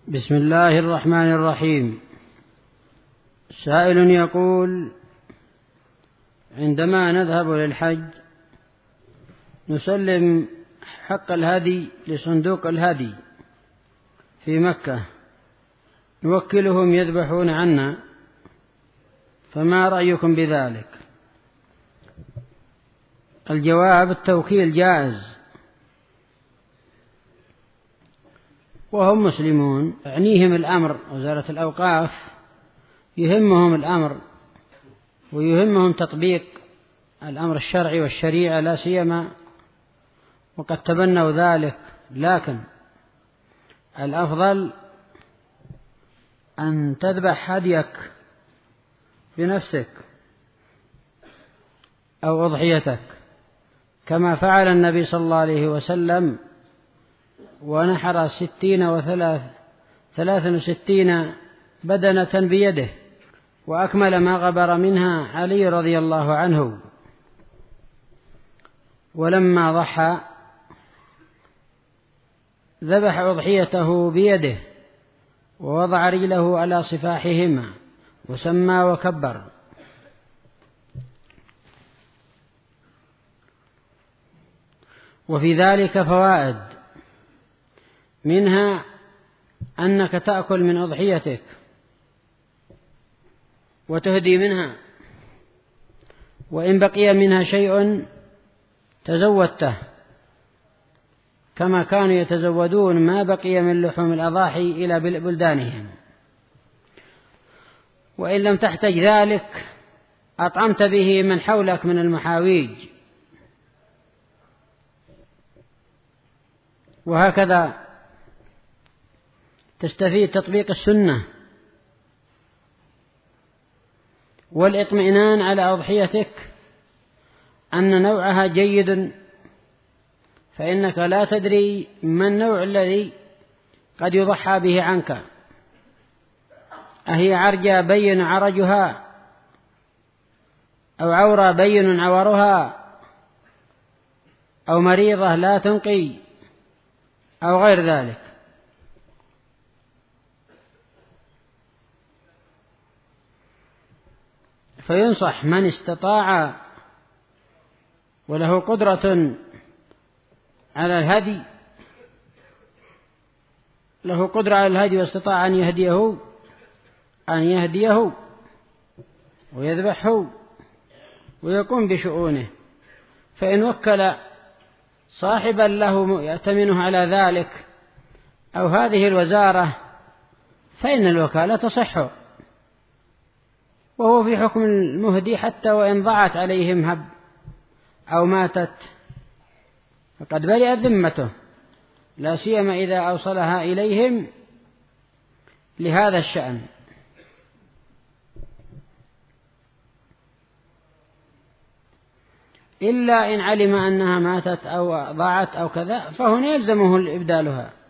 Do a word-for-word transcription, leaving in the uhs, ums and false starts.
بسم الله الرحمن الرحيم. سائل يقول: عندما نذهب للحج نسلم حق الهدي لصندوق الهدي في مكة، نوكلهم يذبحون عنا، فما رأيكم بذلك؟ الجواب: التوكيل جائز، وهم مسلمون يعنيهم الأمر، وزارة الأوقاف يهمهم الأمر ويهمهم تطبيق الأمر الشرعي والشريعة لا سيما، وقد تبنوا ذلك. لكن الأفضل أن تذبح هديك بنفسك أو أضحيتك كما فعل النبي صلى الله عليه وسلم، ونحر ستين وثلاث ثلاث وستين بدنة بيده، وأكمل ما غبر منها علي رضي الله عنه. ولما ضحى ذبح أضحيته بيده ووضع رجله على صفاحهما وسمى وكبر. وفي ذلك فوائد، منها أنك تأكل من أضحيتك وتهدي منها، وإن بقي منها شيء تزودته، كما كانوا يتزودون ما بقي من لحوم الأضاحي إلى بلدانهم. وإن لم تحتج ذلك أطعمت به من حولك من المحاويج. وهكذا تستفيد تطبيق السنة والإطمئنان على أضحيتك أن نوعها جيد، فإنك لا تدري ما النوع الذي قد يضحى به عنك، أهي عرجة بين عرجها، أو عورة بين عورها، أو مريضة لا تنقي، أو غير ذلك. فينصح من استطاع وله قدرة على الهدي له قدرة على الهدي واستطاع أن يهديه أن يهديه ويذبحه ويقوم بشؤونه. فإن وكل صاحبا له يأتمنه على ذلك أو هذه الوزارة فإن الوكالة تصح، وهو في حكم المهدي حتى وإن ضاعت عليهم هب أو ماتت، فقد برئت ذمته، لا سيما إذا أوصلها إليهم لهذا الشأن. إلا إن علم أنها ماتت أو ضاعت أو كذا، فهنا يلزمه إبدالها.